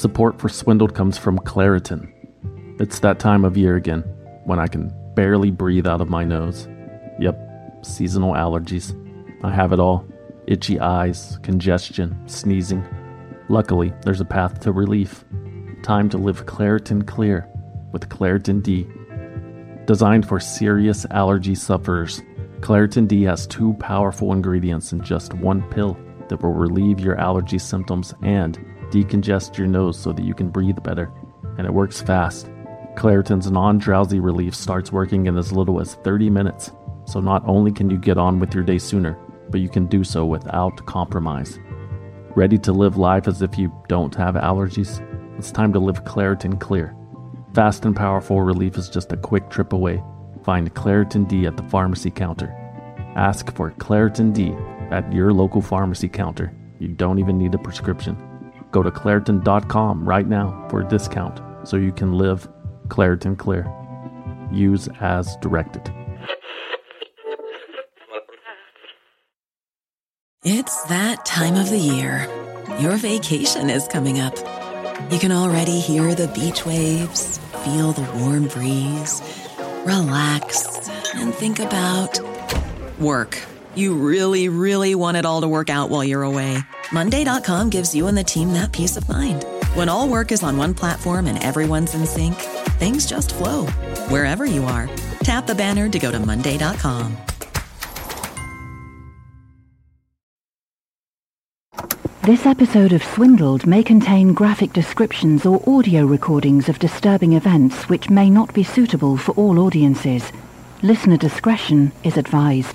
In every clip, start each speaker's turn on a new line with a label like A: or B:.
A: Support for Swindled comes from Claritin. It's that time of year again, when I can barely breathe out of my nose. Yep, seasonal allergies. I have it all. Itchy eyes, congestion, sneezing. Luckily, there's a path to relief. Time to live Claritin Clear with Claritin D. Designed for serious allergy sufferers, Claritin D has 2 powerful ingredients in just 1 pill that will relieve your allergy symptoms and decongest your nose so that you can breathe better. And it works fast. Claritin's non-drowsy relief starts working in as little as 30 minutes, so not only can you get on with your day sooner, but you can do so without compromise. Ready to live life as if you don't have allergies? It's time to live Claritin Clear. Fast and powerful relief is just a quick trip away. Find Claritin D at the pharmacy counter. Ask for Claritin D at your local pharmacy counter. You don't even need a prescription. Go to Claritin.com right now for a discount so you can live Claritin Clear. Use as directed.
B: It's that time of the year. Your vacation is coming up. You can already hear the beach waves, feel the warm breeze, relax, and think about work. You really, really want it all to work out while you're away. Monday.com gives you and the team that peace of mind. When all work is on one platform and everyone's in sync, things just flow. Wherever you are, tap the banner to go to Monday.com.
C: This episode of Swindled may contain graphic descriptions or audio recordings of disturbing events which may not be suitable for all audiences. Listener discretion is advised.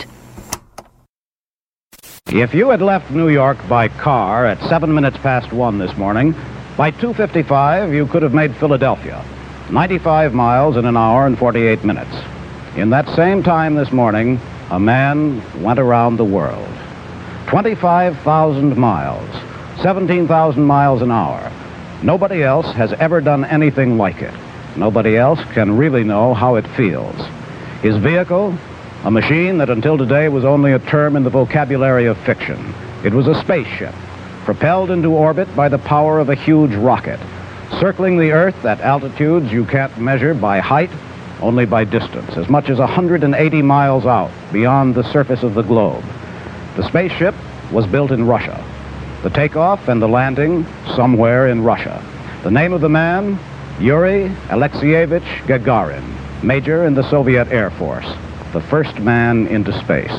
D: If you had left New York by car at 7 minutes past 1 this morning, by 2:55 you could have made Philadelphia, 95 miles in an hour and 48 minutes. In that same time this morning, a man went around the world. 25,000 miles, 17,000 miles an hour. Nobody else has ever done anything like it. Nobody else can really know how it feels. His vehicle, a machine that until today was only a term in the vocabulary of fiction. It was a spaceship, propelled into orbit by the power of a huge rocket, circling the Earth at altitudes you can't measure by height, only by distance, as much as 180 miles out beyond the surface of the globe. The spaceship was built in Russia. The takeoff and the landing somewhere in Russia. The name of the man, Yuri Alexeyevich Gagarin, major in the Soviet Air Force, the first man into space.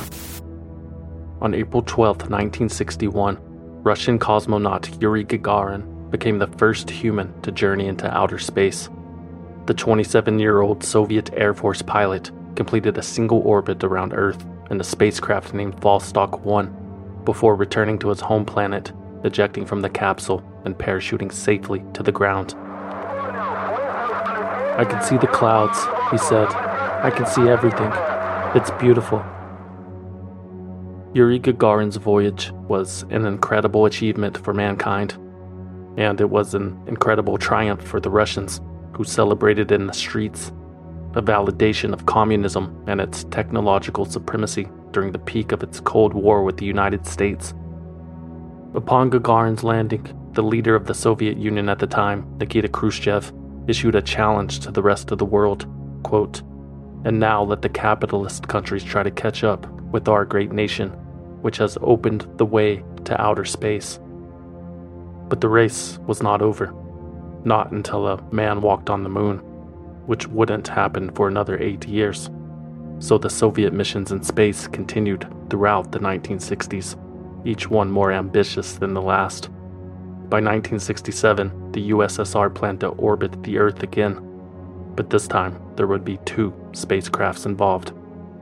A: On April 12, 1961, Russian cosmonaut Yuri Gagarin became the first human to journey into outer space. The 27-year-old Soviet Air Force pilot completed a single orbit around Earth in a spacecraft named Vostok 1 before returning to his home planet, ejecting from the capsule and parachuting safely to the ground. "I can see the clouds," he said. "I can see everything. It's beautiful." Yuri Gagarin's voyage was an incredible achievement for mankind, and it was an incredible triumph for the Russians, who celebrated in the streets, a validation of communism and its technological supremacy during the peak of its Cold War with the United States. Upon Gagarin's landing, the leader of the Soviet Union at the time, Nikita Khrushchev, issued a challenge to the rest of the world, quote, "And now let the capitalist countries try to catch up with our great nation, which has opened the way to outer space." But the race was not over, not until a man walked on the moon, which wouldn't happen for another 8 years. So the Soviet missions in space continued throughout the 1960s, each one more ambitious than the last. By 1967, the USSR planned to orbit the Earth again, but this time there would be 2 spacecrafts involved.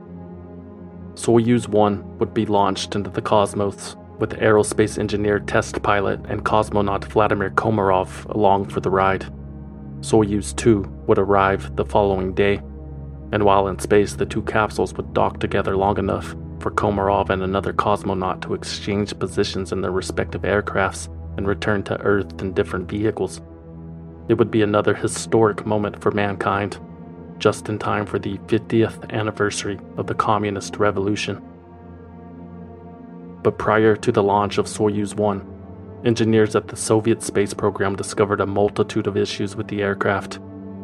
A: Soyuz 1 would be launched into the cosmos, with aerospace engineer, test pilot, and cosmonaut Vladimir Komarov along for the ride. Soyuz 2 would arrive the following day, and while in space, the 2 capsules would dock together long enough for Komarov and another cosmonaut to exchange positions in their respective aircrafts and return to Earth in different vehicles. It would be another historic moment for mankind, just in time for the 50th anniversary of the Communist Revolution. But prior to the launch of Soyuz 1, engineers at the Soviet space program discovered a multitude of issues with the aircraft.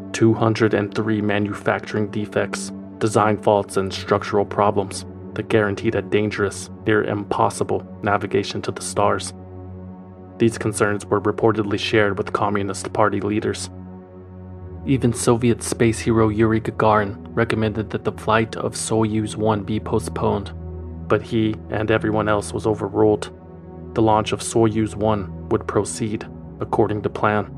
A: 203 manufacturing defects, design faults, and structural problems that guaranteed a dangerous, near impossible navigation to the stars. These concerns were reportedly shared with Communist Party leaders. Even Soviet space hero Yuri Gagarin recommended that the flight of Soyuz 1 be postponed, but he and everyone else was overruled. The launch of Soyuz 1 would proceed according to plan.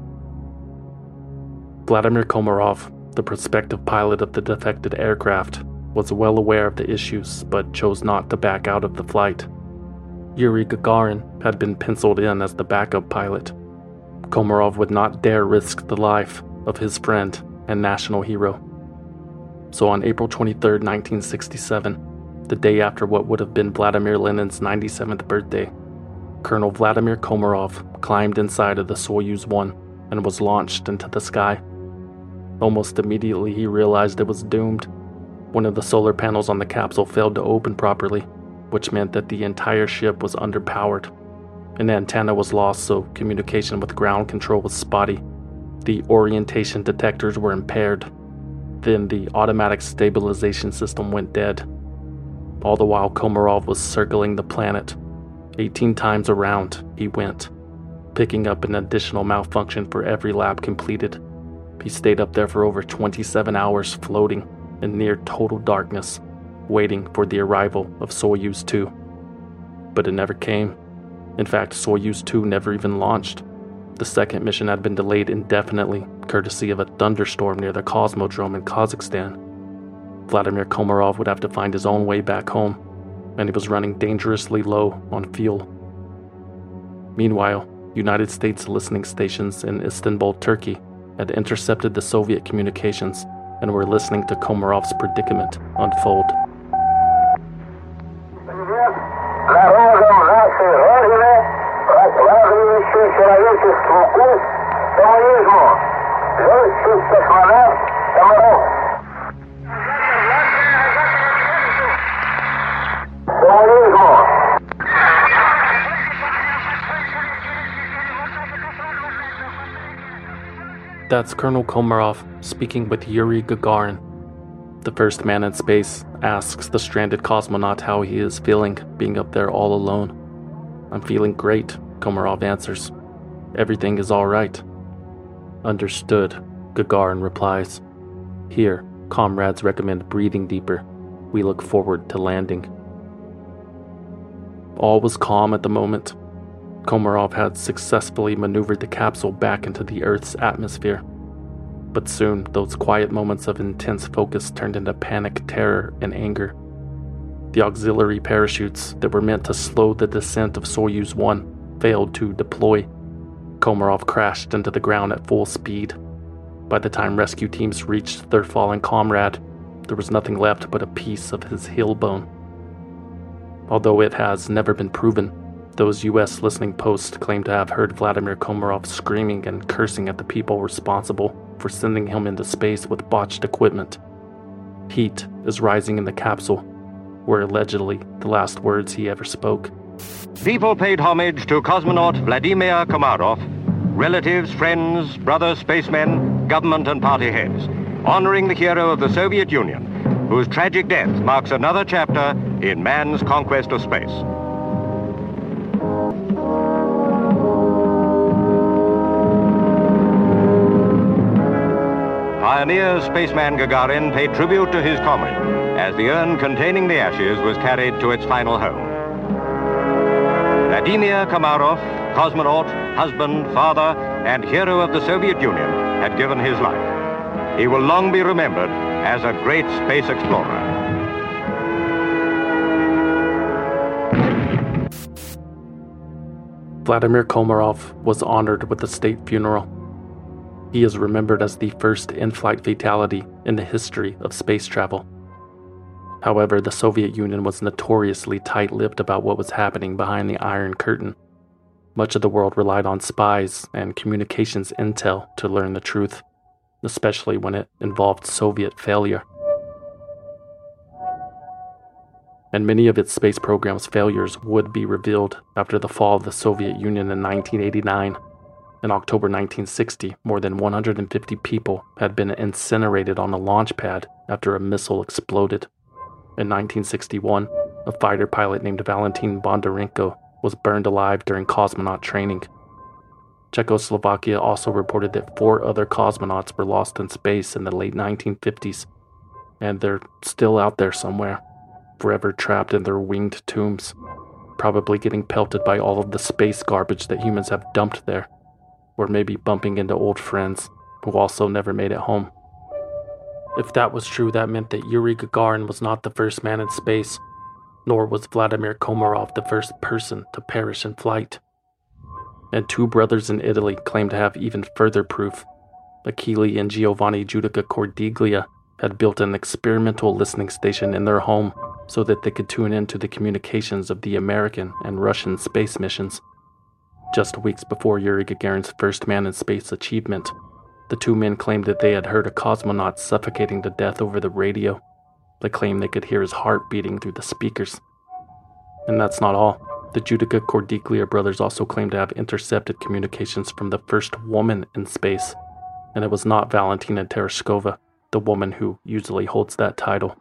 A: Vladimir Komarov, the prospective pilot of the defected aircraft, was well aware of the issues but chose not to back out of the flight. Yuri Gagarin had been penciled in as the backup pilot. Komarov would not dare risk the life of his friend and national hero. So on April 23, 1967, the day after what would have been Vladimir Lenin's 97th birthday, Colonel Vladimir Komarov climbed inside of the Soyuz 1 and was launched into the sky. Almost immediately he realized it was doomed. One of the solar panels on the capsule failed to open properly, which meant that the entire ship was underpowered. An antenna was lost, so communication with ground control was spotty. The orientation detectors were impaired. Then the automatic stabilization system went dead. All the while Komarov was circling the planet. 18 times around he went, picking up an additional malfunction for every lap completed. He stayed up there for over 27 hours floating in near total darkness, waiting for the arrival of Soyuz 2. But it never came. In fact, Soyuz 2 never even launched. The second mission had been delayed indefinitely, courtesy of a thunderstorm near the Cosmodrome in Kazakhstan. Vladimir Komarov would have to find his own way back home, and he was running dangerously low on fuel. Meanwhile, United States listening stations in Istanbul, Turkey, had intercepted the Soviet communications and were listening to Komarov's predicament unfold. That's Colonel Komarov speaking with Yuri Gagarin. The first man in space asks the stranded cosmonaut how he is feeling being up there all alone. "I'm feeling great," Komarov answers. "Everything is all right." "Understood," Gagarin replies. "Here, comrades recommend breathing deeper. We look forward to landing." All was calm at the moment. Komarov had successfully maneuvered the capsule back into the Earth's atmosphere. But soon, those quiet moments of intense focus turned into panic, terror, and anger. The auxiliary parachutes that were meant to slow the descent of Soyuz 1 failed to deploy. Komarov crashed into the ground at full speed. By the time rescue teams reached their fallen comrade, there was nothing left but a piece of his heel bone. Although it has never been proven, those U.S. listening posts claim to have heard Vladimir Komarov screaming and cursing at the people responsible for sending him into space with botched equipment. Heat is rising in the capsule, were allegedly the last words he ever spoke.
E: People paid homage to cosmonaut Vladimir Komarov, relatives, friends, brothers, spacemen, government and party heads, honoring the hero of the Soviet Union, whose tragic death marks another chapter in man's conquest of space. Pioneer spaceman Gagarin paid tribute to his comrade as the urn containing the ashes was carried to its final home. Vladimir Komarov, cosmonaut, husband, father, and hero of the Soviet Union, had given his life. He will long be remembered as a great space explorer.
A: Vladimir Komarov was honored with a state funeral. He is remembered as the first in-flight fatality in the history of space travel. However, the Soviet Union was notoriously tight-lipped about what was happening behind the Iron Curtain. Much of the world relied on spies and communications intel to learn the truth, especially when it involved Soviet failure. and many of its space program's failures would be revealed after the fall of the Soviet Union in 1989. In October 1960, more than 150 people had been incinerated on a launch pad after a missile exploded. In 1961, a fighter pilot named Valentin Bondarenko was burned alive during cosmonaut training. Czechoslovakia also reported that 4 other cosmonauts were lost in space in the late 1950s, and they're still out there somewhere, forever trapped in their winged tombs, probably getting pelted by all of the space garbage that humans have dumped there, or maybe bumping into old friends who also never made it home. If that was true, that meant that Yuri Gagarin was not the first man in space, nor was Vladimir Komarov the first person to perish in flight. And 2 brothers in Italy claim to have even further proof. Achille and Giovanni Giudica Cordiglia had built an experimental listening station in their home so that they could tune into the communications of the American and Russian space missions. Just weeks before Yuri Gagarin's first man in space achievement, the 2 men claimed that they had heard a cosmonaut suffocating to death over the radio. They claimed they could hear his heart beating through the speakers. And that's not all. The Giudica Cordiglia brothers also claimed to have intercepted communications from the first woman in space, and it was not Valentina Tereshkova, the woman who usually holds that title.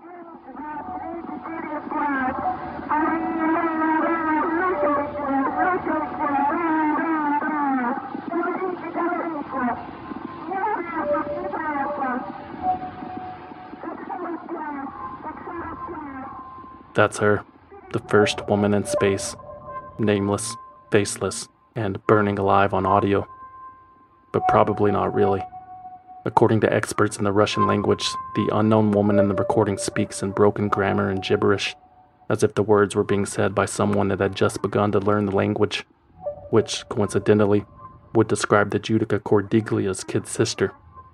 A: That's her, the first woman in space, nameless, faceless, and burning alive on audio. But probably not really. According to experts in the Russian language, the unknown woman in the recording speaks in broken grammar and gibberish, as if the words were being said by someone that had just begun to learn the language, which, coincidentally, would describe the Giudica Cordiglia's kid sister.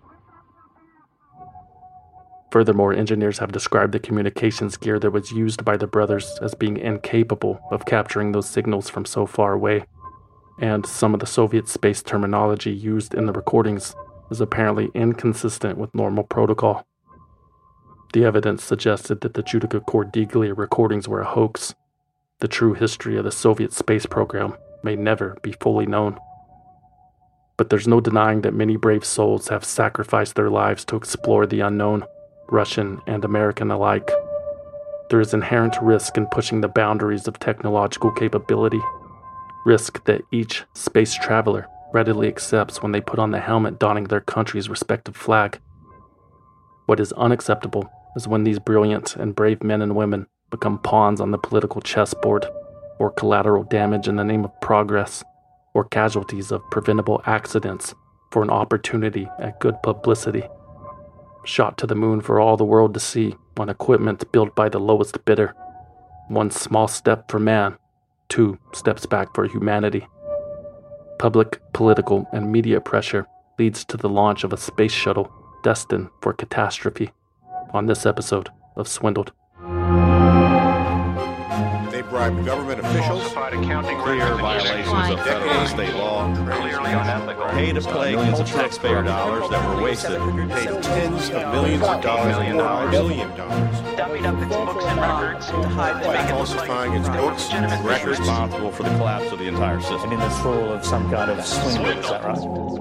A: Furthermore, engineers have described the communications gear that was used by the brothers as being incapable of capturing those signals from so far away, and some of the Soviet space terminology used in the recordings is apparently inconsistent with normal protocol. The evidence suggested that the Giudica Cordiglia recordings were a hoax. The true history of the Soviet space program may never be fully known. But there's no denying that many brave souls have sacrificed their lives to explore the unknown, Russian and American alike. There is inherent risk in pushing the boundaries of technological capability, risk that each space traveler readily accepts when they put on the helmet donning their country's respective flag. What is unacceptable is when these brilliant and brave men and women become pawns on the political chessboard, or collateral damage in the name of progress, or casualties of preventable accidents for an opportunity at good publicity. Shot to the moon for all the world to see on equipment built by the lowest bidder. 1 small step for man, 2 steps back for humanity. Public, political, and media pressure leads to the launch of a space shuttle destined for catastrophe. On this episode of Swindled.
F: They bribed government officials,
G: clear violations of federal and state law, pay to play millions of taxpayer dollars that were wasted,
F: paid tens of millions of dollars, $1 billion,
H: dummied up its books and records to hide the
F: falsifying its books and records,
G: responsible for the collapse of the entire system.
I: In this role of some kind of swindle, is that right?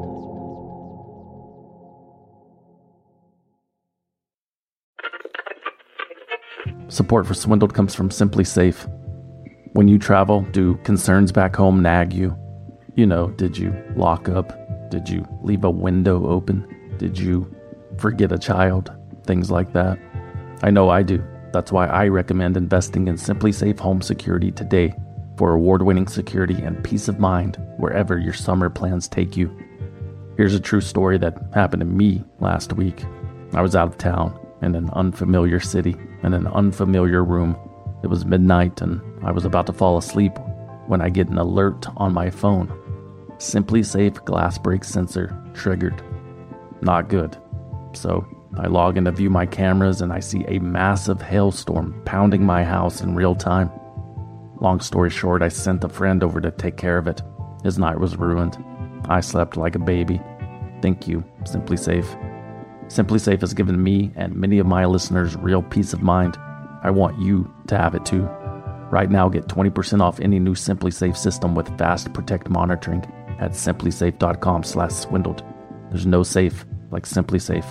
A: Support for Swindled comes from Simply Safe. When you travel, do concerns back home nag you? You know, did you lock up? Did you leave a window open? Did you forget a child? Things like that. I know I do. That's why I recommend investing in Simply Safe Home Security today for award-winning security and peace of mind wherever your summer plans take you. Here's a true story that happened to me last week. I was out of town in an unfamiliar city, in an unfamiliar room. It was midnight and I was about to fall asleep when I get an alert on my phone. Simply Safe glass break sensor triggered. Not good. So I log in to view my cameras and I see a massive hailstorm pounding my house in real time. Long story short, I sent a friend over to take care of it. His night was ruined. I slept like a baby. Thank you, Simply Safe. Simply Safe has given me and many of my listeners real peace of mind. I want you to have it too. Right now, get 20% off any new SimpliSafe system with Fast Protect monitoring at simplisafe.com/swindled. There's no safe like SimpliSafe.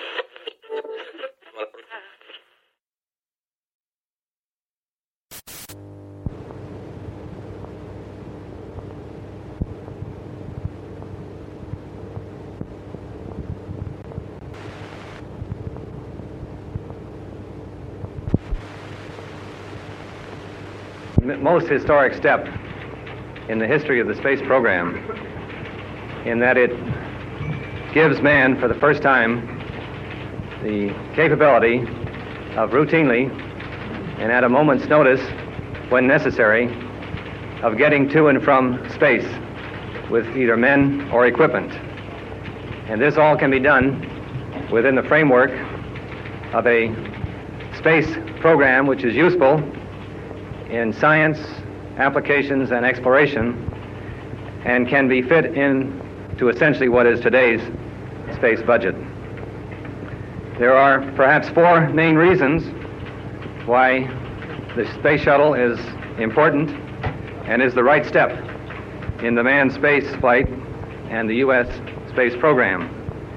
J: Most historic step in the history of the space program, in that it gives man for the first time the capability of routinely and at a moment's notice, when necessary, of getting to and from space with either men or equipment. And this all can be done within the framework of a space program which is useful in science, applications, and exploration, and can be fit into essentially what is today's space budget. There are perhaps four main reasons why the space shuttle is important and is the right step in the manned space flight and the U.S. space program.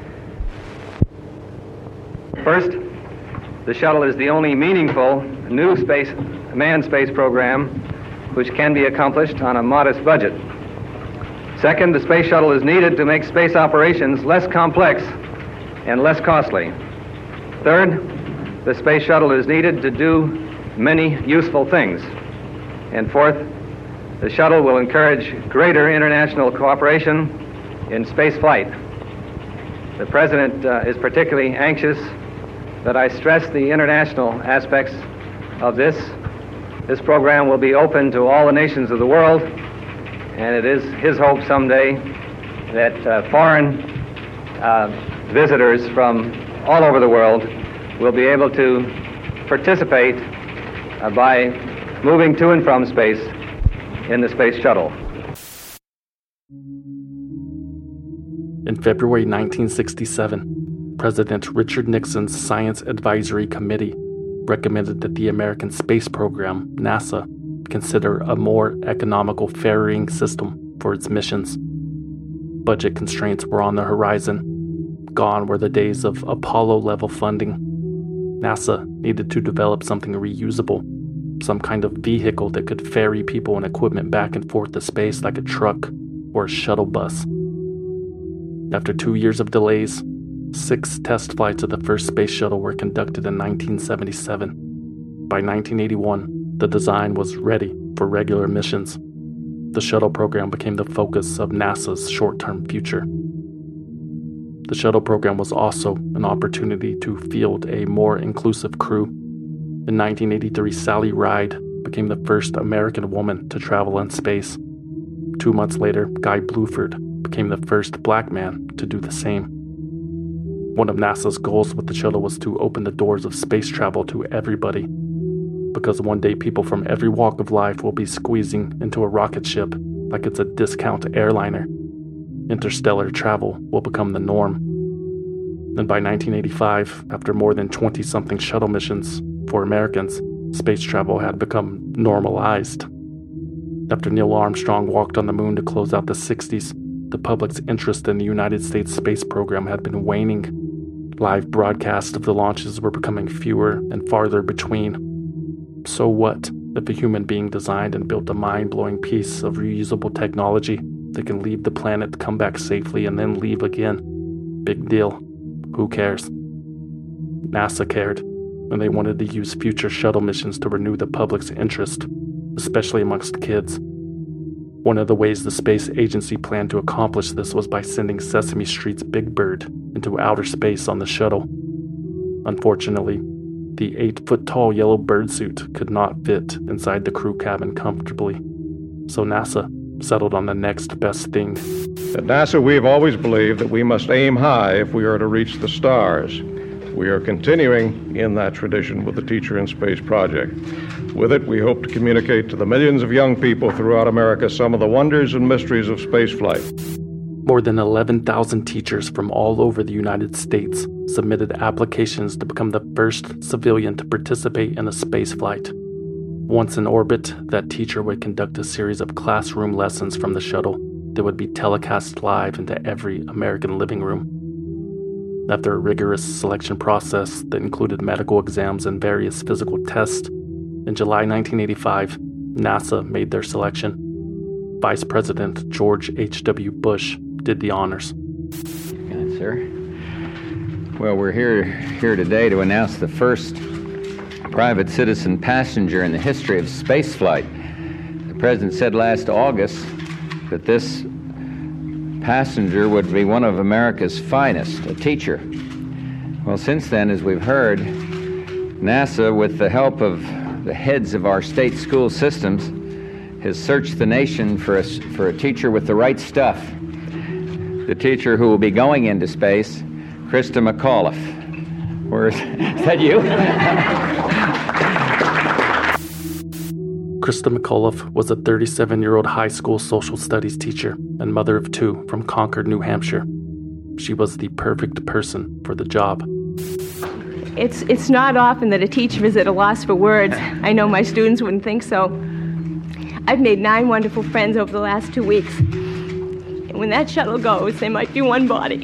J: First, the shuttle is the only meaningful new manned space program which can be accomplished on a modest budget. Second, the space shuttle is needed to make space operations less complex and less costly. Third, the space shuttle is needed to do many useful things. And fourth, the shuttle will encourage greater international cooperation in space flight. The President is particularly anxious that I stress the international aspects of this. This program will be open to all the nations of the world, and it is his hope someday that foreign visitors from all over the world will be able to participate by moving to and from space in the space shuttle.
A: In February 1967, President Richard Nixon's Science Advisory Committee recommended that the American space program, NASA, consider a more economical ferrying system for its missions. Budget constraints were on the horizon. Gone were the days of Apollo-level funding. NASA needed to develop something reusable, some kind of vehicle that could ferry people and equipment back and forth to space like a truck or a shuttle bus. After 2 years of delays, 6 test flights of the first space shuttle were conducted in 1977. By 1981, the design was ready for regular missions. The shuttle program became the focus of NASA's short-term future. The shuttle program was also an opportunity to field a more inclusive crew. In 1983, Sally Ride became the first American woman to travel in space. 2 months later, Guy Bluford became the first black man to do the same. One of NASA's goals with the shuttle was to open the doors of space travel to everybody, because one day people from every walk of life will be squeezing into a rocket ship like it's a discount airliner. Interstellar travel will become the norm. And by 1985, after more than 20-something shuttle missions for Americans, space travel had become normalized. After Neil Armstrong walked on the moon to close out the 60s, the public's interest in the United States space program had been waning. Live broadcasts of the launches were becoming fewer and farther between. So what if a human being designed and built a mind-blowing piece of reusable technology that can leave the planet, come back safely, and then leave again? Big deal. Who cares? NASA cared, and they wanted to use future shuttle missions to renew the public's interest, especially amongst kids. One of the ways the space agency planned to accomplish this was by sending Sesame Street's Big Bird into outer space on the shuttle. Unfortunately, the 8-foot-tall yellow bird suit could not fit inside the crew cabin comfortably, so NASA settled on the next best thing.
K: At NASA, we have always believed that we must aim high if we are to reach the stars. We are continuing in that tradition with the Teacher in Space project. With it, we hope to communicate to the millions of young people throughout America some of the wonders and mysteries of spaceflight.
A: More than 11,000 teachers from all over the United States submitted applications to become the first civilian to participate in a space flight. Once in orbit, that teacher would conduct a series of classroom lessons from the shuttle that would be telecast live into every American living room. After a rigorous selection process that included medical exams and various physical tests, in July 1985, NASA made their selection. Vice President George H.W. Bush did the honors.
L: Good, sir. Well, we're here today to announce the first private citizen passenger in the history of spaceflight. The President said last August that this passenger would be one of America's finest, a teacher. Well, since then, as we've heard, NASA, with the help of the heads of our state school systems, has searched the nation for a teacher with the right stuff. The teacher who will be going into space, Christa McAuliffe. Is that you?
A: Christa McAuliffe was a 37-year-old high school social studies teacher and mother of two from Concord, New Hampshire. She was the perfect person for the job.
M: It's not often that a teacher is at a loss for words. I know my students wouldn't think so. I've made 9 wonderful friends over the last 2 weeks. And when that shuttle goes, they might be one body.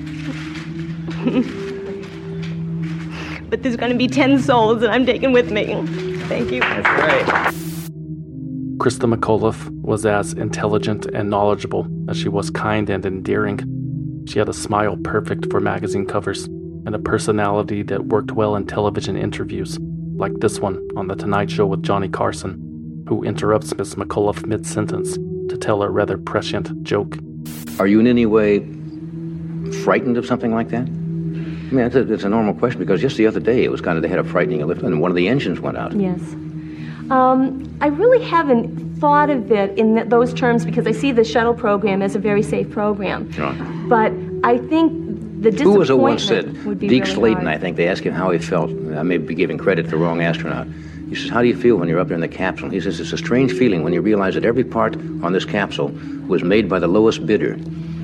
M: But there's going to be 10 souls that I'm taking with me. Thank you.
L: That's great.
A: Christa McAuliffe was as intelligent and knowledgeable as she was kind and endearing. She had a smile perfect for magazine covers and a personality that worked well in television interviews, like this one on The Tonight Show with Johnny Carson, who interrupts Miss McAuliffe mid-sentence to tell a rather prescient joke.
N: Are you in any way frightened of something like that? I mean, it's a normal question, because just the other day it was kind of, they had a frightening lift and one of the engines went out.
M: Yes. I really haven't thought of it in those terms, because I see the shuttle program as a very safe program.
N: Sure.
M: But I think the disappointment
N: Who was it once said?
M: Would be
N: Deke
M: really
N: Slayton,
M: hard.
N: I think. They asked him how he felt. I may be giving credit to the wrong astronaut. He says, how do you feel when you're up there in the capsule? He says, it's a strange feeling when you realize that every part on this capsule was made by the lowest bidder.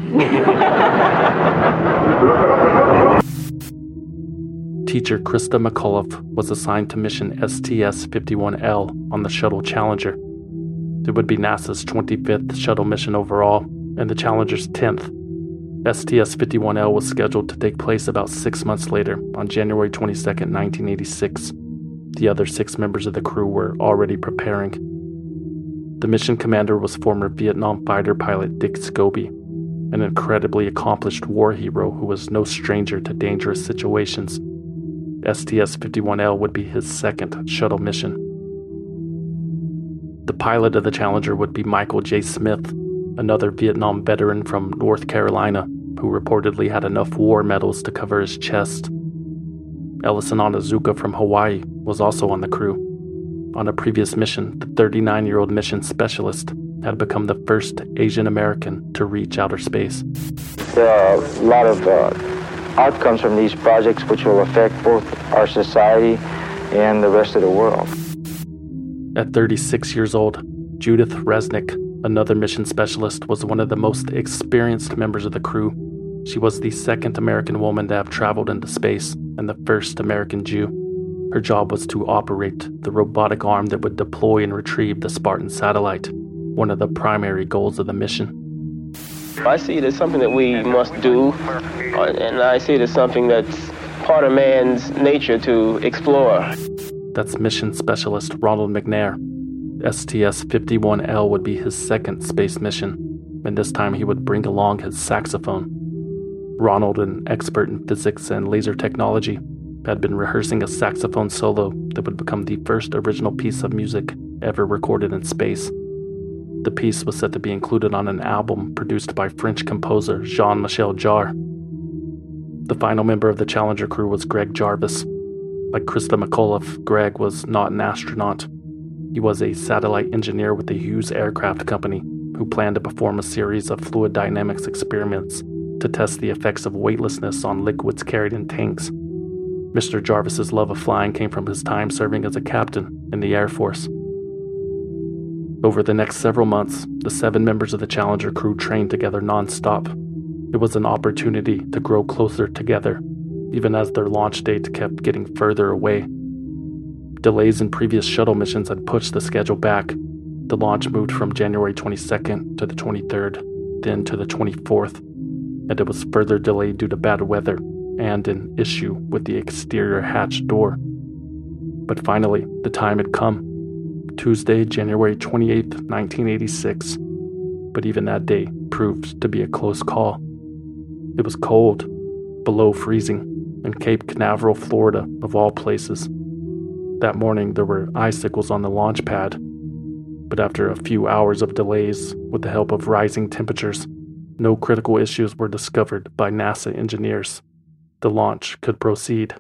A: Teacher Christa McAuliffe was assigned to mission STS-51L on the Shuttle Challenger. It would be NASA's 25th shuttle mission overall, and the Challenger's 10th. STS-51L was scheduled to take place about 6 months later, on January 22, 1986. The other 6 members of the crew were already preparing. The mission commander was former Vietnam fighter pilot Dick Scobie, an incredibly accomplished war hero who was no stranger to dangerous situations. STS-51L would be his second shuttle mission. The pilot of the Challenger would be Michael J. Smith, another Vietnam veteran from North Carolina who reportedly had enough war medals to cover his chest. Ellison Onizuka from Hawaii was also on the crew. On a previous mission, the 39-year-old mission specialist had become the first Asian American to reach outer space.
O: There are a lot of outcomes from these projects which will affect both our society and the rest of the world.
A: At 36 years old, Judith Resnick, another mission specialist, was one of the most experienced members of the crew. She was the second American woman to have traveled into space and the first American Jew. Her job was to operate the robotic arm that would deploy and retrieve the Spartan satellite, one of the primary goals of the mission.
P: I see it as something that we must do, and I see it as something that's part of man's nature to explore.
A: That's mission specialist Ronald McNair. STS-51L would be his second space mission, and this time he would bring along his saxophone. Ronald, an expert in physics and laser technology, had been rehearsing a saxophone solo that would become the first original piece of music ever recorded in space. The piece was set to be included on an album produced by French composer Jean-Michel Jarre. The final member of the Challenger crew was Greg Jarvis. Like Christa McAuliffe, Greg was not an astronaut. He was a satellite engineer with the Hughes Aircraft Company who planned to perform a series of fluid dynamics experiments to test the effects of weightlessness on liquids carried in tanks. Mr. Jarvis's love of flying came from his time serving as a captain in the Air Force. Over the next several months, the 7 members of the Challenger crew trained together non-stop, It was an opportunity to grow closer together, even as their launch date kept getting further away. Delays in previous shuttle missions had pushed the schedule back. The launch moved from January 22nd to the 23rd, then to the 24th, and it was further delayed due to bad weather and an issue with the exterior hatch door. But finally, the time had come. Tuesday, January 28th, 1986. But even that day proved to be a close call. It was cold, below freezing, in Cape Canaveral, Florida, of all places. That morning, there were icicles on the launch pad. But after a few hours of delays, with the help of rising temperatures, no critical issues were discovered by NASA engineers. The launch could proceed.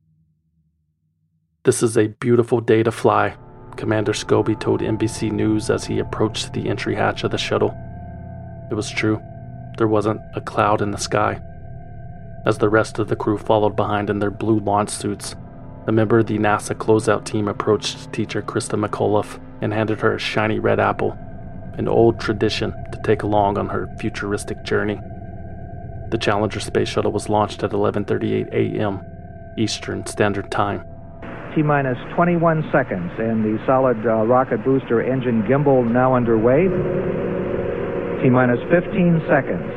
A: "This is a beautiful day to fly," Commander Scobie told NBC News as he approached the entry hatch of the shuttle. It was true. There wasn't a cloud in the sky. As the rest of the crew followed behind in their blue launch suits, a member of the NASA closeout team approached teacher Krista McAuliffe and handed her a shiny red apple, an old tradition to take along on her futuristic journey. The Challenger space shuttle was launched at 11:38 a.m. Eastern Standard Time.
Q: T-minus 21 seconds, and the solid rocket booster engine gimbal now underway. T-minus 15 seconds.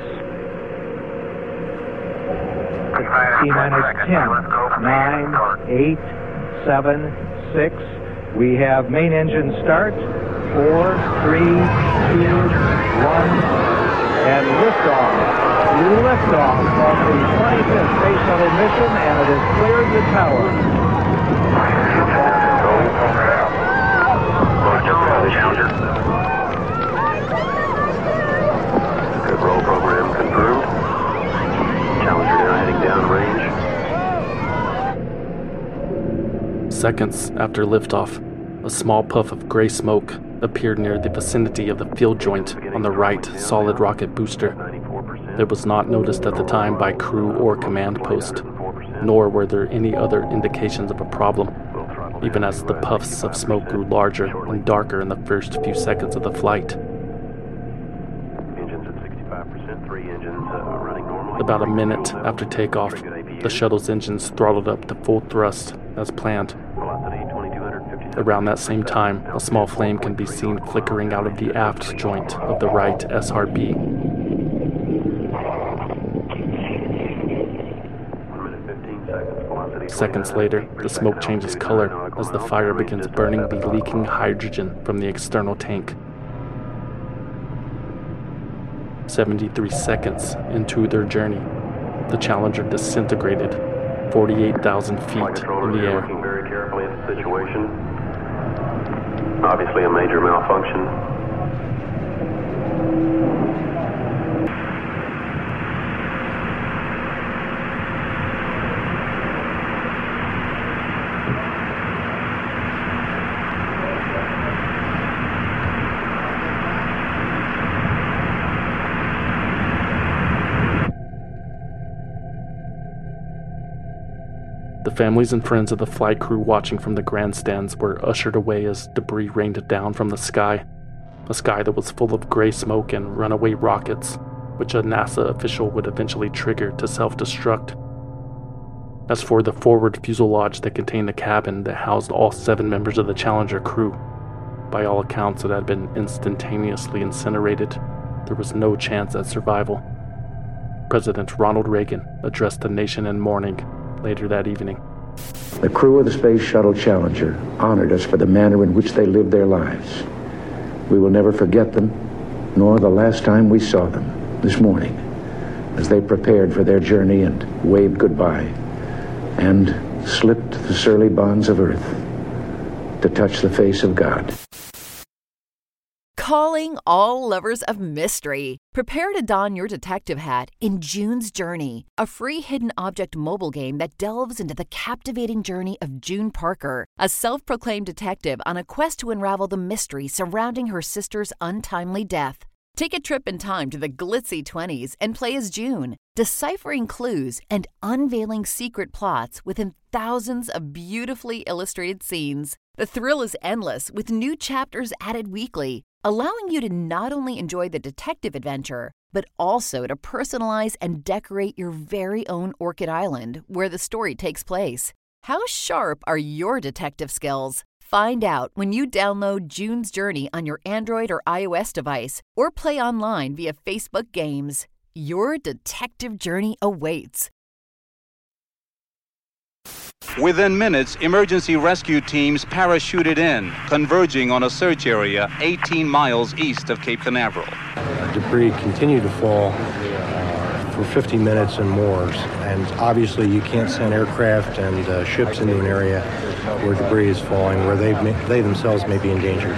Q: T-minus 10, 9, 8, 7, 6. We have main engine start. 4, 3, 2, 1, and liftoff. Liftoff of the 25th Space Shuttle mission, and it has cleared the tower.
R: Challenger. Good roll program confirmed. Challenger now heading downrange.
A: Seconds after liftoff, a small puff of gray smoke appeared near the vicinity of the fuel joint on the right solid rocket booster. It was not noticed at the time by crew or command post, nor were there any other indications of a problem, even as the puffs of smoke grew larger and darker in the first few seconds of the flight.
R: Engines at 65%, 3 engines running normally.
A: About a minute after takeoff, the shuttle's engines throttled up to full thrust as planned. Around that same time, a small flame can be seen flickering out of the aft joint of the right SRB. Seconds later, the smoke changes color as the fire begins burning the leaking hydrogen from the external tank. 73 seconds into their journey, the Challenger disintegrated 48,000 feet in the air.
R: Looking very carefully at the situation. Obviously a major malfunction.
A: The families and friends of the flight crew watching from the grandstands were ushered away as debris rained down from the sky, a sky that was full of gray smoke and runaway rockets, which a NASA official would eventually trigger to self-destruct. As for the forward fuselage that contained the cabin that housed all 7 members of the Challenger crew, by all accounts it had been instantaneously incinerated. There was no chance at survival. President Ronald Reagan addressed the nation in mourning later that evening.
S: The crew of the Space Shuttle Challenger honored us for the manner in which they lived their lives. We will never forget them, nor the last time we saw them, this morning, as they prepared for their journey and waved goodbye, and slipped the surly bonds of Earth to touch the face of God.
T: Calling all lovers of mystery. Prepare to don your detective hat in June's Journey, a free hidden object mobile game that delves into the captivating journey of June Parker, a self-proclaimed detective on a quest to unravel the mystery surrounding her sister's untimely death. Take a trip in time to the glitzy 20s and play as June, deciphering clues and unveiling secret plots within thousands of beautifully illustrated scenes. The thrill is endless with new chapters added weekly, allowing you to not only enjoy the detective adventure, but also to personalize and decorate your very own Orchid Island where the story takes place. How sharp are your detective skills? Find out when you download June's Journey on your Android or iOS device or play online via Facebook Games. Your detective journey awaits.
U: Within minutes, emergency rescue teams parachuted in, converging on a search area 18 miles east of Cape Canaveral.
V: Debris continued to fall for 50 minutes and more, and obviously you can't send aircraft and ships into an area where debris is falling, where they themselves may be endangered.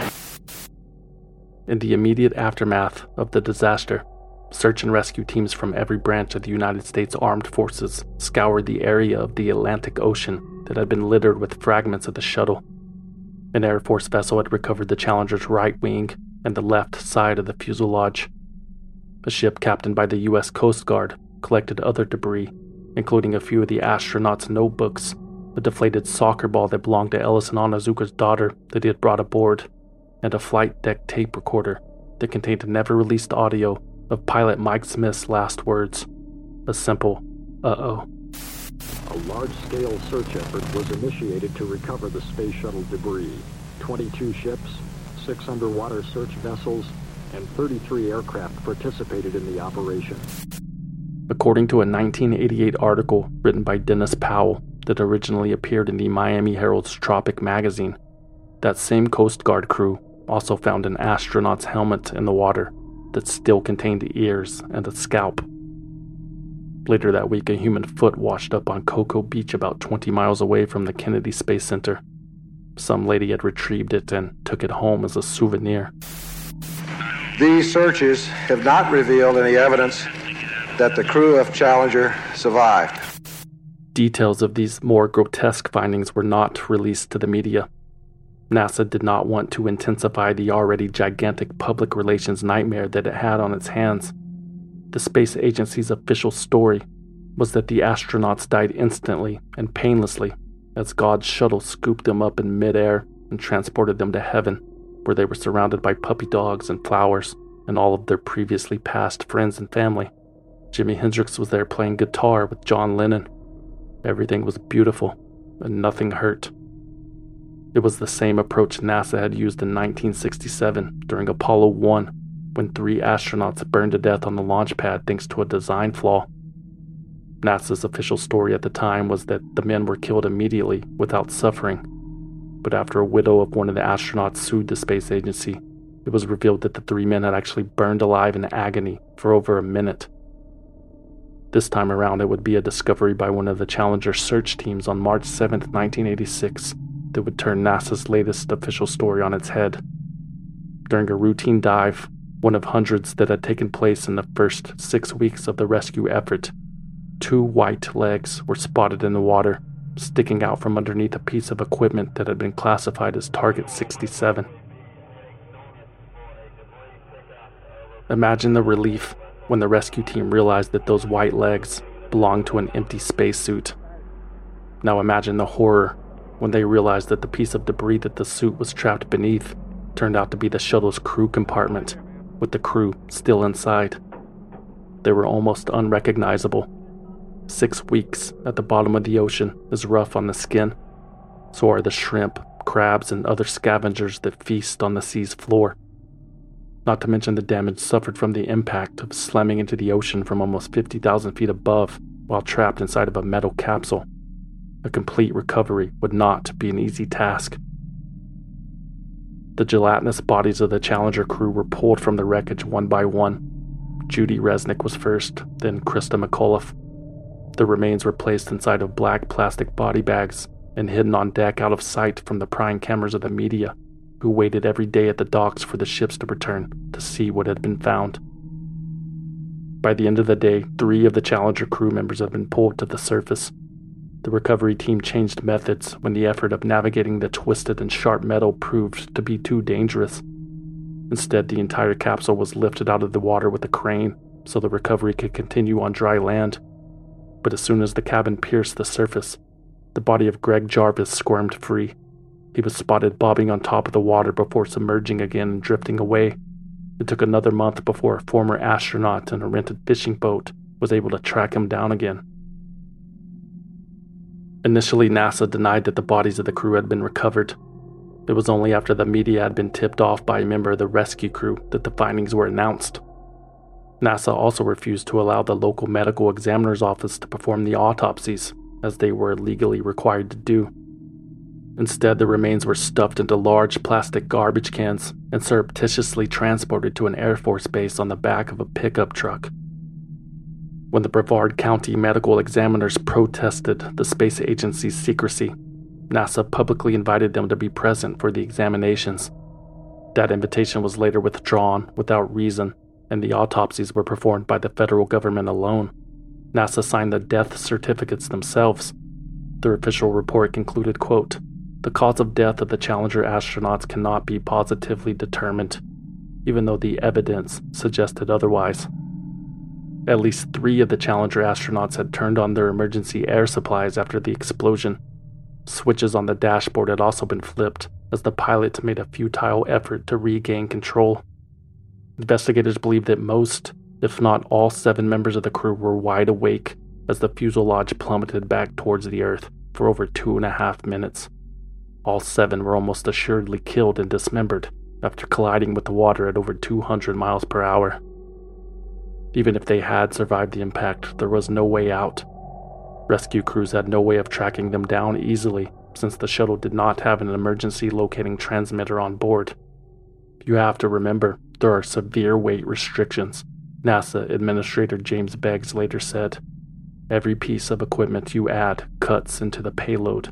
A: In the immediate aftermath of the disaster, search and rescue teams from every branch of the United States Armed Forces scoured the area of the Atlantic Ocean that had been littered with fragments of the shuttle. An Air Force vessel had recovered the Challenger's right wing and the left side of the fuselage. A ship captained by the U.S. Coast Guard collected other debris, including a few of the astronauts' notebooks, a deflated soccer ball that belonged to Ellison Onizuka's daughter that he had brought aboard, and a flight deck tape recorder that contained never-released audio of pilot Mike Smith's last words, a simple, uh-oh.
W: A large-scale search effort was initiated to recover the space shuttle debris. 22 ships, 6 underwater search vessels, and 33 aircraft participated in the operation.
A: According to a 1988 article written by Dennis Powell that originally appeared in the Miami Herald's Tropic magazine, that same Coast Guard crew also found an astronaut's helmet in the water that still contained ears and a scalp. Later that week, a human foot washed up on Cocoa Beach about 20 miles away from the Kennedy Space Center. Some lady had retrieved it and took it home as a souvenir.
X: These searches have not revealed any evidence that the crew of Challenger survived.
A: Details of these more grotesque findings were not released to the media. NASA did not want to intensify the already gigantic public relations nightmare that it had on its hands. The space agency's official story was that the astronauts died instantly and painlessly as God's shuttle scooped them up in midair and transported them to heaven, where they were surrounded by puppy dogs and flowers and all of their previously passed friends and family. Jimi Hendrix was there playing guitar with John Lennon. Everything was beautiful and nothing hurt. It was the same approach NASA had used in 1967 during Apollo 1, when 3 astronauts burned to death on the launch pad thanks to a design flaw. NASA's official story at the time was that the men were killed immediately without suffering, but after a widow of one of the astronauts sued the space agency, it was revealed that the 3 men had actually burned alive in agony for over a minute. This time around, it would be a discovery by one of the Challenger search teams on March 7, 1986, that would turn NASA's latest official story on its head. During a routine dive, one of hundreds that had taken place in the first 6 weeks of the rescue effort, 2 white legs were spotted in the water, sticking out from underneath a piece of equipment that had been classified as Target 67. Imagine the relief when the rescue team realized that those white legs belonged to an empty spacesuit. Now imagine the horror when they realized that the piece of debris that the suit was trapped beneath turned out to be the shuttle's crew compartment, with the crew still inside. They were almost unrecognizable. 6 weeks at the bottom of the ocean is rough on the skin. So are the shrimp, crabs, and other scavengers that feast on the sea's floor. Not to mention the damage suffered from the impact of slamming into the ocean from almost 50,000 feet above while trapped inside of a metal capsule. A complete recovery would not be an easy task. The gelatinous bodies of the Challenger crew were pulled from the wreckage one by one. Judy Resnick was first, then Krista McAuliffe. The remains were placed inside of black plastic body bags and hidden on deck out of sight from the prying cameras of the media, who waited every day at the docks for the ships to return to see what had been found. By the end of the day, 3 of the Challenger crew members had been pulled to the surface. The recovery team changed methods when the effort of navigating the twisted and sharp metal proved to be too dangerous. Instead, the entire capsule was lifted out of the water with a crane so the recovery could continue on dry land. But as soon as the cabin pierced the surface, the body of Greg Jarvis squirmed free. He was spotted bobbing on top of the water before submerging again and drifting away, It took another month before a former astronaut in a rented fishing boat was able to track him down again. Initially, NASA denied that the bodies of the crew had been recovered. It was only after the media had been tipped off by a member of the rescue crew that the findings were announced. NASA also refused to allow the local medical examiner's office to perform the autopsies, as they were legally required to do. Instead, the remains were stuffed into large plastic garbage cans and surreptitiously transported to an Air Force base on the back of a pickup truck. When the Brevard County medical examiners protested the space agency's secrecy, NASA publicly invited them to be present for the examinations. That invitation was later withdrawn without reason, and the autopsies were performed by the federal government alone. NASA signed the death certificates themselves. Their official report concluded, quote, "The cause of death of the Challenger astronauts cannot be positively determined, even though the evidence suggested otherwise." At least 3 of the Challenger astronauts had turned on their emergency air supplies after the explosion. Switches on the dashboard had also been flipped as the pilot made a futile effort to regain control. Investigators believe that most, if not all 7 members of the crew were wide awake as the fuselage plummeted back towards the Earth for over 2.5 minutes. All 7 were almost assuredly killed and dismembered after colliding with the water at over 200 miles per hour. Even if they had survived the impact, there was no way out. Rescue crews had no way of tracking them down easily, since the shuttle did not have an emergency locating transmitter on board. You have to remember, there are severe weight restrictions, NASA Administrator James Beggs later said. Every piece of equipment you add cuts into the payload.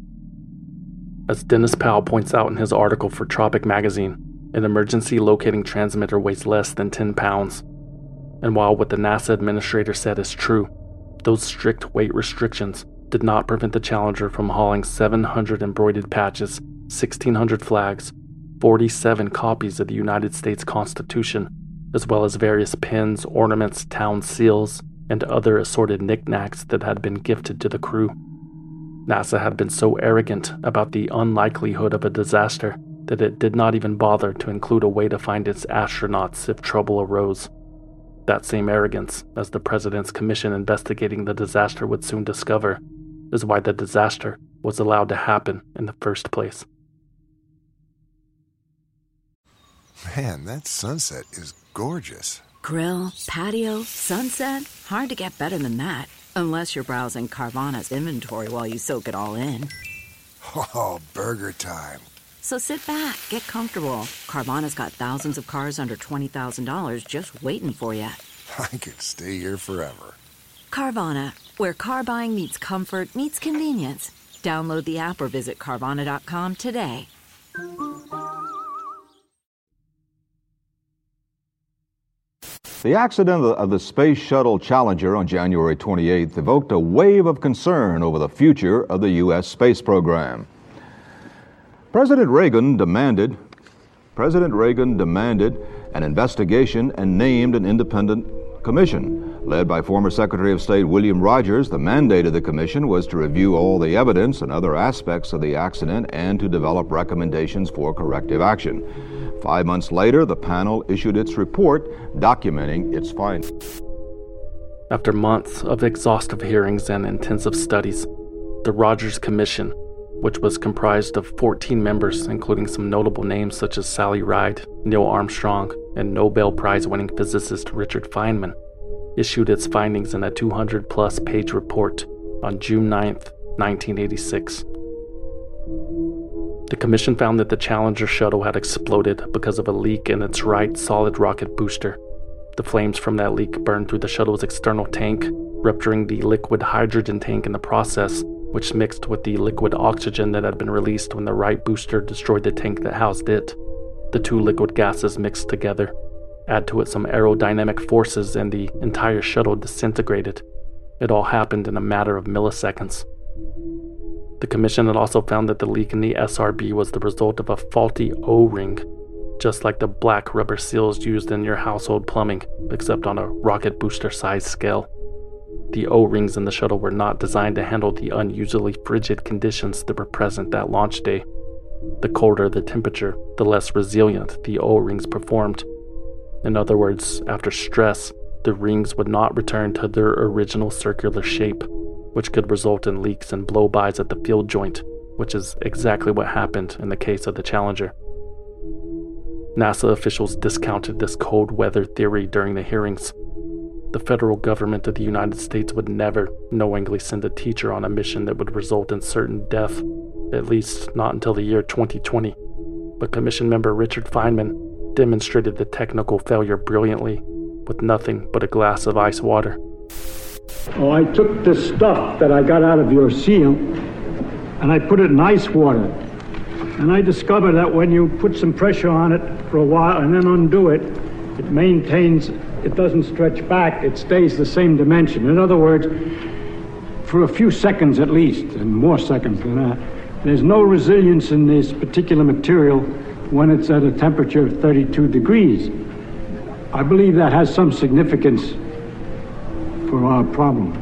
A: As Dennis Powell points out in his article for Tropic Magazine, an emergency locating transmitter weighs less than 10 pounds. And while what the NASA administrator said is true, those strict weight restrictions did not prevent the Challenger from hauling 700 embroidered patches, 1,600 flags, 47 copies of the United States Constitution, as well as various pins, ornaments, town seals, and other assorted knickknacks that had been gifted to the crew. NASA had been so arrogant about the unlikelihood of a disaster that it did not even bother to include a way to find its astronauts if trouble arose. That same arrogance, as the President's commission investigating the disaster would soon discover, is why the disaster was allowed to happen in the first place.
B: Man, that sunset is gorgeous.
C: Grill, patio, sunset. Hard to get better than that. Unless you're browsing Carvana's inventory while you soak it all in.
B: Oh, burger time.
C: So sit back, get comfortable. Carvana's got thousands of cars under $20,000 just waiting for you.
B: I could stay here forever.
C: Carvana, where car buying meets comfort meets convenience. Download the app or visit Carvana.com today.
D: The accident of the Space Shuttle Challenger on January 28th evoked a wave of concern over the future of the U.S. space program. President Reagan demanded an investigation and named an independent commission. Led by former Secretary of State William Rogers, the mandate of the commission was to review all the evidence and other aspects of the accident and to develop recommendations for corrective action. 5 months later, the panel issued its report documenting its findings.
A: After months of exhaustive hearings and intensive studies, the Rogers Commission, which was comprised of 14 members, including some notable names such as Sally Ride, Neil Armstrong, and Nobel Prize-winning physicist Richard Feynman, issued its findings in a 200-plus page report on June 9, 1986. The commission found that the Challenger shuttle had exploded because of a leak in its right solid rocket booster. The flames from that leak burned through the shuttle's external tank, rupturing the liquid hydrogen tank in the process, which mixed with the liquid oxygen that had been released when the right booster destroyed the tank that housed it. The two liquid gases mixed together. Add to it some aerodynamic forces and the entire shuttle disintegrated. It all happened in a matter of milliseconds. The commission had also found that the leak in the SRB was the result of a faulty O-ring, just like the black rubber seals used in your household plumbing, except on a rocket booster size scale. The O-rings in the shuttle were not designed to handle the unusually frigid conditions that were present that launch day. The colder the temperature, the less resilient the O-rings performed. In other words, after stress, the rings would not return to their original circular shape, which could result in leaks and blow-bys at the field joint, which is exactly what happened in the case of the Challenger. NASA officials discounted this cold weather theory during the hearings. The federal government of the United States would never knowingly send a teacher on a mission that would result in certain death, at least not until the year 2020. But Commission member Richard Feynman demonstrated the technical failure brilliantly, with nothing but a glass of ice water.
E: Oh, I took the stuff that I got out of your seal and I put it in ice water. And I discovered that when you put some pressure on it for a while and then undo it, it maintains, it doesn't stretch back, it stays the same dimension. In other words, for a few seconds at least, and more seconds than that, there's no resilience in this particular material when it's at a temperature of 32 degrees. I believe that has some significance for our problem.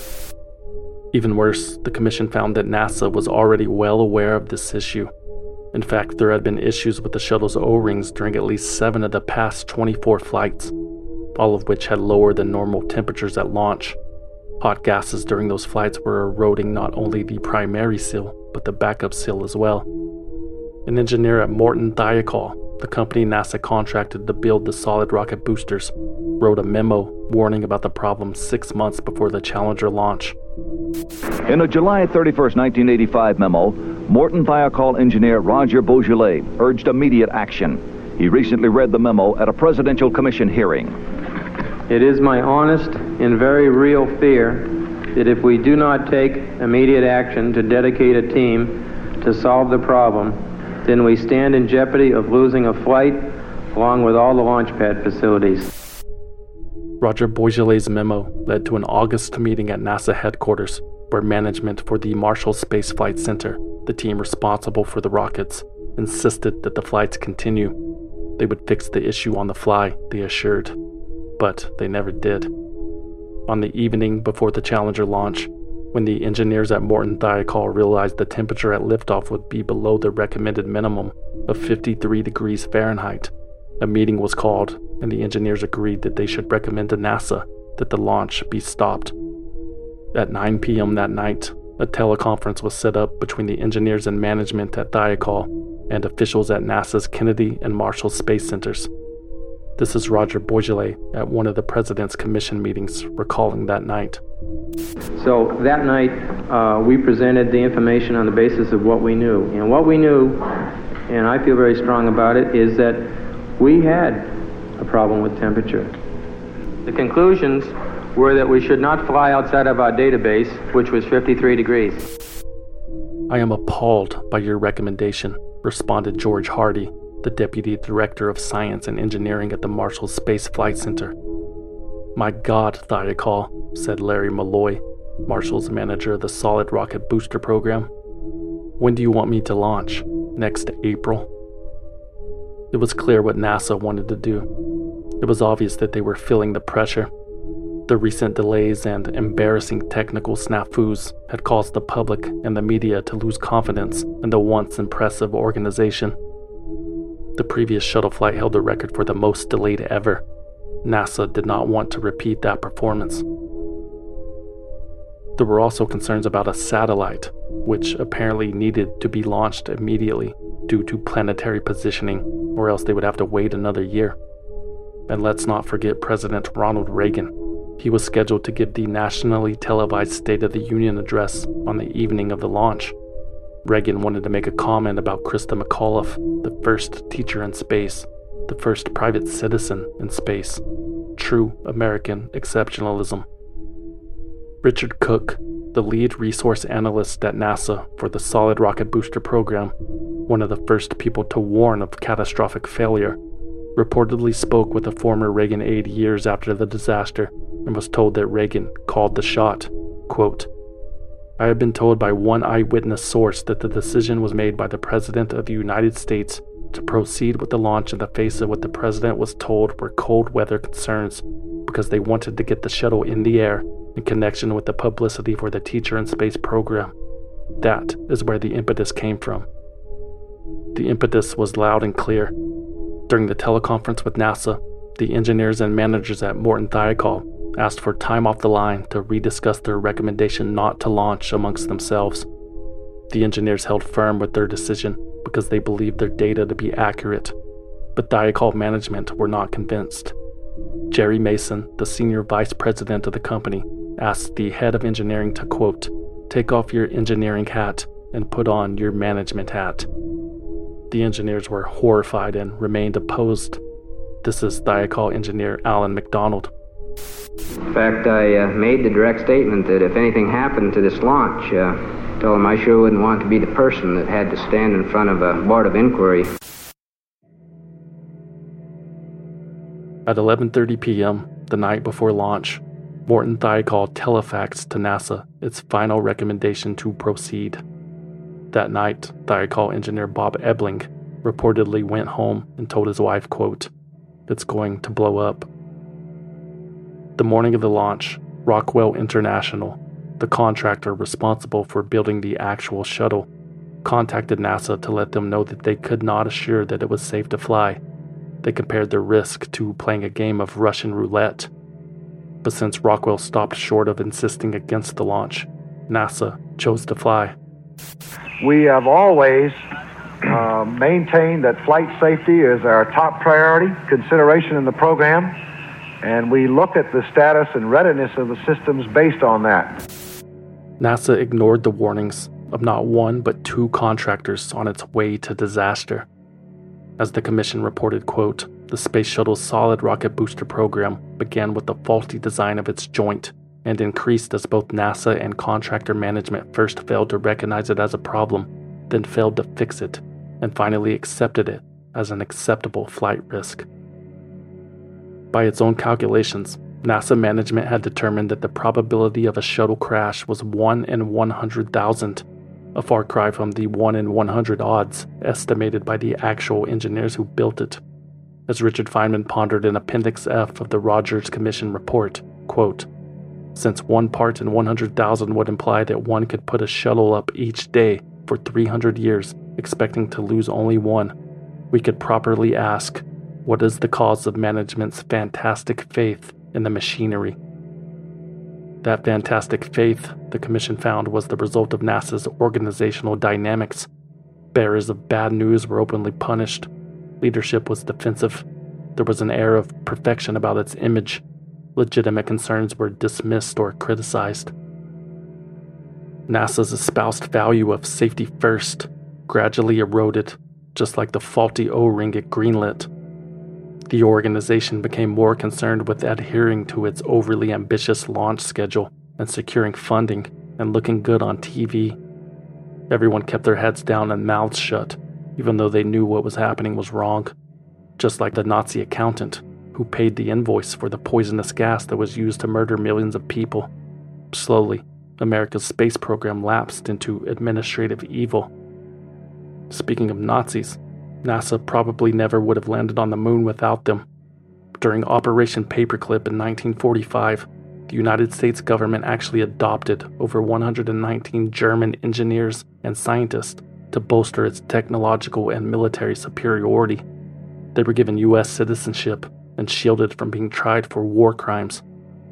A: Even worse, the commission found that NASA was already well aware of this issue. In fact, there had been issues with the shuttle's O-rings during at least 7 of the past 24 flights, all of which had lower than normal temperatures at launch. Hot gases during those flights were eroding not only the primary seal, but the backup seal as well. An engineer at Morton Thiokol, the company NASA contracted to build the solid rocket boosters, wrote a memo warning about the problem 6 months before the Challenger launch.
F: In a July 31, 1985 memo, Morton Thiokol engineer Roger Beaujolais urged immediate action. He recently read the memo at a presidential commission hearing.
G: It is my honest and very real fear that if we do not take immediate action to dedicate a team to solve the problem, then we stand in jeopardy of losing a flight along with all the launch pad facilities.
A: Roger Beaujolais' memo led to an August meeting at NASA headquarters where management for the Marshall Space Flight Center, the team responsible for the rockets, insisted that the flights continue. They would fix the issue on the fly, they assured. But they never did. On the evening before the Challenger launch, when the engineers at Morton Thiokol realized the temperature at liftoff would be below the recommended minimum of 53 degrees Fahrenheit, a meeting was called, and the engineers agreed that they should recommend to NASA that the launch be stopped. At 9 p.m. that night, a teleconference was set up between the engineers and management at Thiokol and officials at NASA's Kennedy and Marshall Space Centers. This is Roger Beaujolais at one of the President's Commission meetings recalling that night.
G: So that night, we presented the information on the basis of what we knew. And what we knew, and I feel very strong about it, is that we had a problem with temperature. The conclusions were that we should not fly outside of our database, which was 53 degrees.
A: I am appalled by your recommendation, responded George Hardy, the Deputy Director of Science and Engineering at the Marshall Space Flight Center. My God, Thiokol, said Larry Malloy, Marshall's manager of the Solid Rocket Booster Program. When do you want me to launch? Next April? It was clear what NASA wanted to do. It was obvious that they were feeling the pressure. The recent delays and embarrassing technical snafus had caused the public and the media to lose confidence in the once impressive organization. The previous shuttle flight held the record for the most delayed ever. NASA did not want to repeat that performance. There were also concerns about a satellite, which apparently needed to be launched immediately due to planetary positioning, or else they would have to wait another year. And let's not forget President Ronald Reagan. He was scheduled to give the nationally televised State of the Union address on the evening of the launch. Reagan wanted to make a comment about Christa McAuliffe, the first teacher in space, the first private citizen in space. True American exceptionalism. Richard Cook, the lead resource analyst at NASA for the Solid Rocket Booster Program, one of the first people to warn of catastrophic failure, reportedly spoke with a former Reagan aide years after the disaster and was told that Reagan called the shot. Quote, I have been told by one eyewitness source that the decision was made by the President of the United States to proceed with the launch in the face of what the President was told were cold weather concerns because they wanted to get the shuttle in the air in connection with the publicity for the Teacher in Space program. That is where the impetus came from. The impetus was loud and clear. During the teleconference with NASA, the engineers and managers at Morton Thiokol asked for time off the line to rediscuss their recommendation not to launch amongst themselves. The engineers held firm with their decision because they believed their data to be accurate, but Thiokol management were not convinced. Jerry Mason, the senior vice president of the company, asked the head of engineering to, quote, "Take off your engineering hat and put on your management hat." The engineers were horrified and remained opposed. This is Thiokol engineer Alan McDonald.
H: In fact, I made the direct statement that if anything happened to this launch, told him I sure wouldn't want to be the person that had to stand in front of a board of inquiry.
A: At 11:30 p.m., the night before launch, Morton Thiokol telefaxed to NASA its final recommendation to proceed. That night, Thiokol engineer Bob Ebling reportedly went home and told his wife, quote, "It's going to blow up." The morning of the launch, Rockwell International, the contractor responsible for building the actual shuttle, contacted NASA to let them know that they could not assure that it was safe to fly. They compared their risk to playing a game of Russian roulette. But since Rockwell stopped short of insisting against the launch, NASA chose to fly.
X: We have always maintained that flight safety is our top priority consideration in the program, and we look at the status and readiness of the systems based on that.
A: NASA ignored the warnings of not one but two contractors on its way to disaster. As the commission reported, quote, "The Space Shuttle's solid rocket booster program began with the faulty design of its joint and increased as both NASA and contractor management first failed to recognize it as a problem, then failed to fix it, and finally accepted it as an acceptable flight risk." By its own calculations, NASA management had determined that the probability of a shuttle crash was 1 in 100,000, a far cry from the 1 in 100 odds estimated by the actual engineers who built it. As Richard Feynman pondered in Appendix F of the Rogers Commission report, quote, "Since 1 part in 100,000 would imply that one could put a shuttle up each day for 300 years, expecting to lose only one, we could properly ask, what is the cause of management's fantastic faith in the machinery?" That fantastic faith, the commission found, was the result of NASA's organizational dynamics. Bearers of bad news were openly punished. Leadership was defensive. There was an air of perfection about its image. Legitimate concerns were dismissed or criticized. NASA's espoused value of safety first gradually eroded, just like the faulty O-ring at Greenlit. The organization became more concerned with adhering to its overly ambitious launch schedule and securing funding and looking good on TV. Everyone kept their heads down and mouths shut, even though they knew what was happening was wrong. Just like the Nazi accountant who paid the invoice for the poisonous gas that was used to murder millions of people. Slowly, America's space program lapsed into administrative evil. Speaking of Nazis, NASA probably never would have landed on the moon without them. During Operation Paperclip in 1945, the United States government actually adopted over 119 German engineers and scientists to bolster its technological and military superiority. They were given U.S. citizenship and shielded from being tried for war crimes.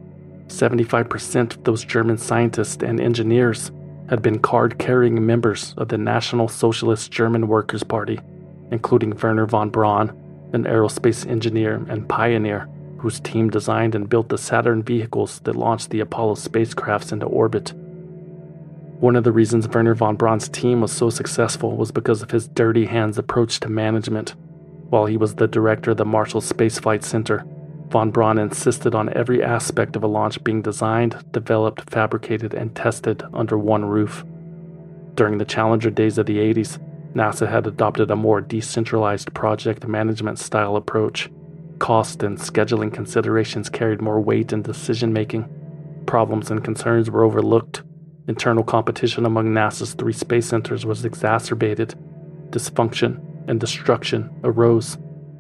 A: 75% of those German scientists and engineers had been card-carrying members of the National Socialist German Workers' Party, including Wernher von Braun, an aerospace engineer and pioneer whose team designed and built the Saturn vehicles that launched the Apollo spacecrafts into orbit. One of the reasons Wernher von Braun's team was so successful was because of his dirty hands approach to management. While he was the director of the Marshall Space Flight Center, von Braun insisted on every aspect of a launch being designed, developed, fabricated, and tested under one roof. During the Challenger days of the 80s, NASA had adopted a more decentralized project management style approach. Cost and scheduling considerations carried more weight in decision-making. Problems and concerns were overlooked. Internal competition among NASA's 3 space centers was exacerbated. Dysfunction and destruction arose.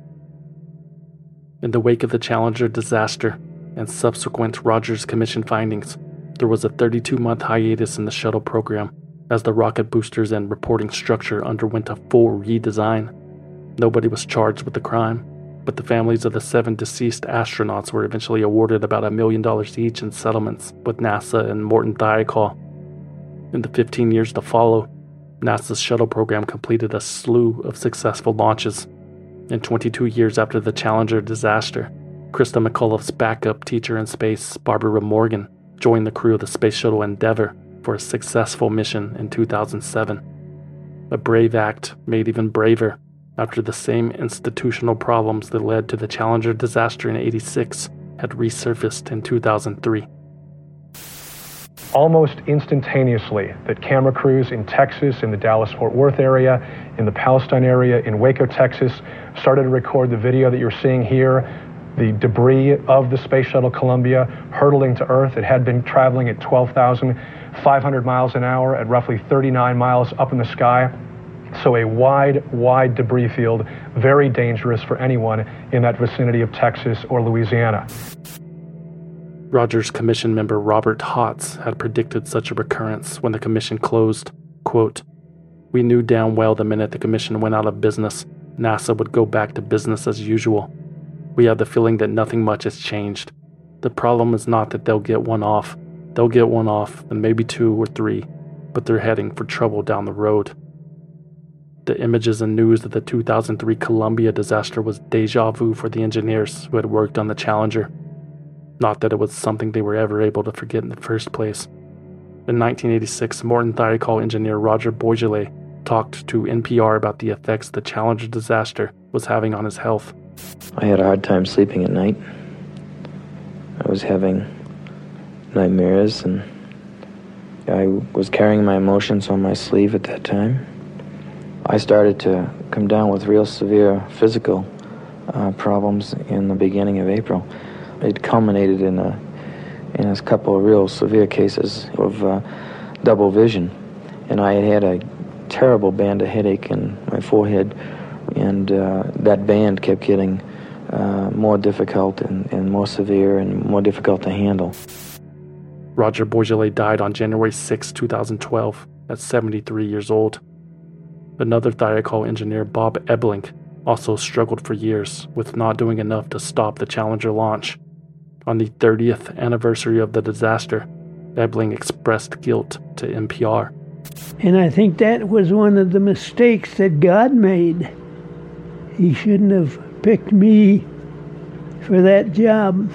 A: In the wake of the Challenger disaster and subsequent Rogers Commission findings, there was a 32-month hiatus in the shuttle program, as the rocket boosters and reporting structure underwent a full redesign. Nobody was charged with the crime. but the families of the 7 deceased astronauts were eventually awarded about $1 million each in settlements with NASA and Morton Thiokol. In the 15 years to follow, NASA's shuttle program completed a slew of successful launches. And 22 years after the Challenger disaster, Krista McAuliffe's backup teacher in space, Barbara Morgan, joined the crew of the Space Shuttle Endeavour for a successful mission in 2007. A brave act made even braver after the same institutional problems that led to the Challenger disaster in '86 had resurfaced in 2003.
I: Almost instantaneously, that camera crews in Texas, in the Dallas-Fort Worth area, in the Palestine area, in Waco, Texas, started to record the video that you're seeing here, the debris of the Space Shuttle Columbia hurtling to Earth. It had been traveling at 12,500 miles an hour at roughly 39 miles up in the sky. So a wide debris field, very dangerous for anyone in that vicinity of Texas or Louisiana.
A: Rogers Commission member Robert Hotz had predicted such a recurrence when the commission closed. Quote, "We knew damn well the minute the commission went out of business, NASA would go back to business as usual. We have the feeling that nothing much has changed. The problem is not that they'll get one off. They'll get one off, and maybe 2 or 3, but they're heading for trouble down the road." The images and news of the 2003 Columbia disaster was deja vu for the engineers who had worked on the Challenger. Not that it was something they were ever able to forget in the first place. In 1986, Morton Thiokol engineer Roger Boisjoly talked to NPR about the effects the Challenger disaster was having on his health.
O: I had a hard time sleeping at night. I was having nightmares, and I was carrying my emotions on my sleeve at that time. I started to come down with real severe physical problems in the beginning of April. It culminated in a couple of real severe cases of double vision, and I had a terrible band of headache in my forehead, and that band kept getting more difficult and more severe and more difficult to handle.
A: Roger Boisjoly died on January 6, 2012, at 73 years old. Another Thiokol engineer, Bob Ebeling, also struggled for years with not doing enough to stop the Challenger launch. On the 30th anniversary of the disaster, Ebeling expressed guilt to NPR.
J: And I think that was one of the mistakes that God made. He shouldn't have picked me for that job.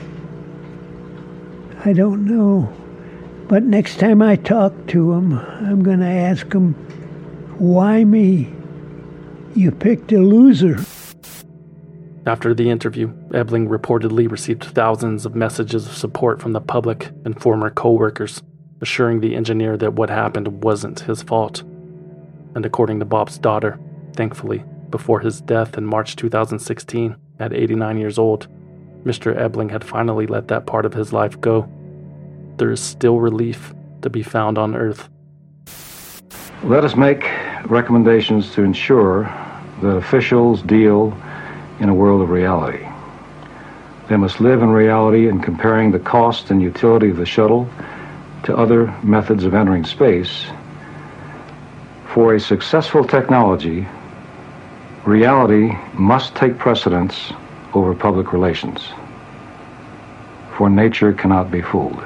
J: I don't know. But next time I talk to him, I'm going to ask him, why me? You picked a loser.
A: After the interview, Ebeling reportedly received thousands of messages of support from the public and former co-workers, assuring the engineer that what happened wasn't his fault. And according to Bob's daughter, thankfully, before his death in March 2016, at 89 years old, Mr. Ebeling had finally let that part of his life go. There is still relief to be found on Earth.
X: Let us make recommendations to ensure that officials deal in a world of reality. They must live in reality in comparing the cost and utility of the shuttle to other methods of entering space. For a successful technology, reality must take precedence over public relations, for nature cannot be fooled.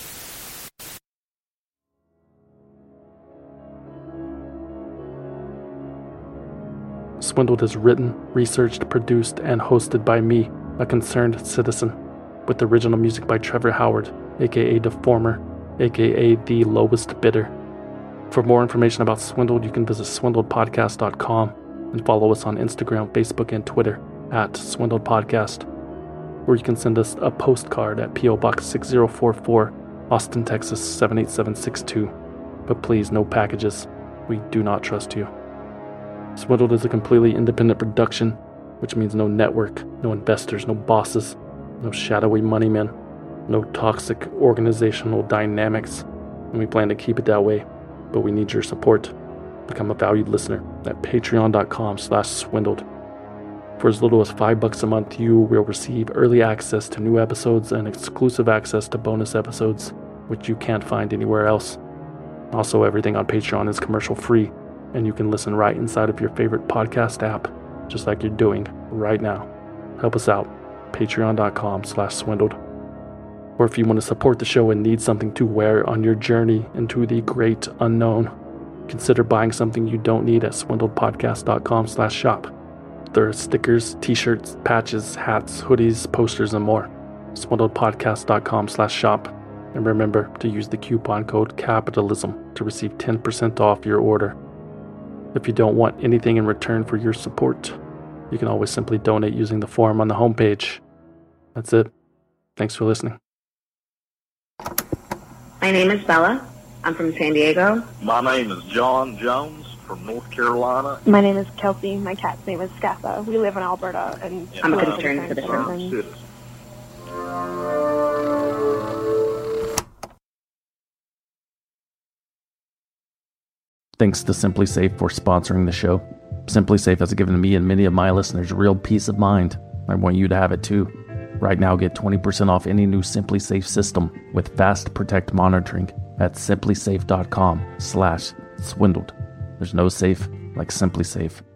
A: Swindled is written, researched, produced, and hosted by me, a concerned citizen, with original music by Trevor Howard, aka Deformer, aka The Lowest Bidder. For more information about Swindled, you can visit swindledpodcast.com and follow us on Instagram, Facebook, and Twitter at Swindled Podcast. Or you can send us a postcard at P.O. Box 6044, Austin, Texas 78762. But please, no packages. We do not trust you. Swindled is a completely independent production, which means no network, no investors, no bosses, no shadowy money men, no toxic organizational dynamics, and we plan to keep it that way, but we need your support. Become a valued listener at patreon.com/swindled. For as little as $5 a month, you will receive early access to new episodes and exclusive access to bonus episodes, which you can't find anywhere else. Also, everything on Patreon is commercial free, and you can listen right inside of your favorite podcast app, just like you're doing right now. help us out. Patreon.com/swindled. Or if you want to support the show and need something to wear on your journey into the great unknown, consider buying something you don't need at swindledpodcast.com/shop. There are stickers, t-shirts, patches, hats, hoodies, posters, and more. swindledpodcast.com/shop. And remember to use the coupon code CAPITALISM to receive 10% off your order. If you don't want anything in return for your support, you can always simply donate using the form on the homepage. That's it. Thanks for listening.
K: My name is Bella. I'm from San Diego.
L: My name is John Jones from North Carolina.
M: My name is Kelsey. My cat's name is Scatha. We live in Alberta, and
K: I'm a concerned citizen.
A: Thanks to Simply Safe for sponsoring the show. Simply Safe has given me and many of my listeners real peace of mind. I want you to have it too. Right now, get 20% off any new Simply Safe system with Fast Protect monitoring at simplysafe.com/swindled. There's no safe like Simply Safe.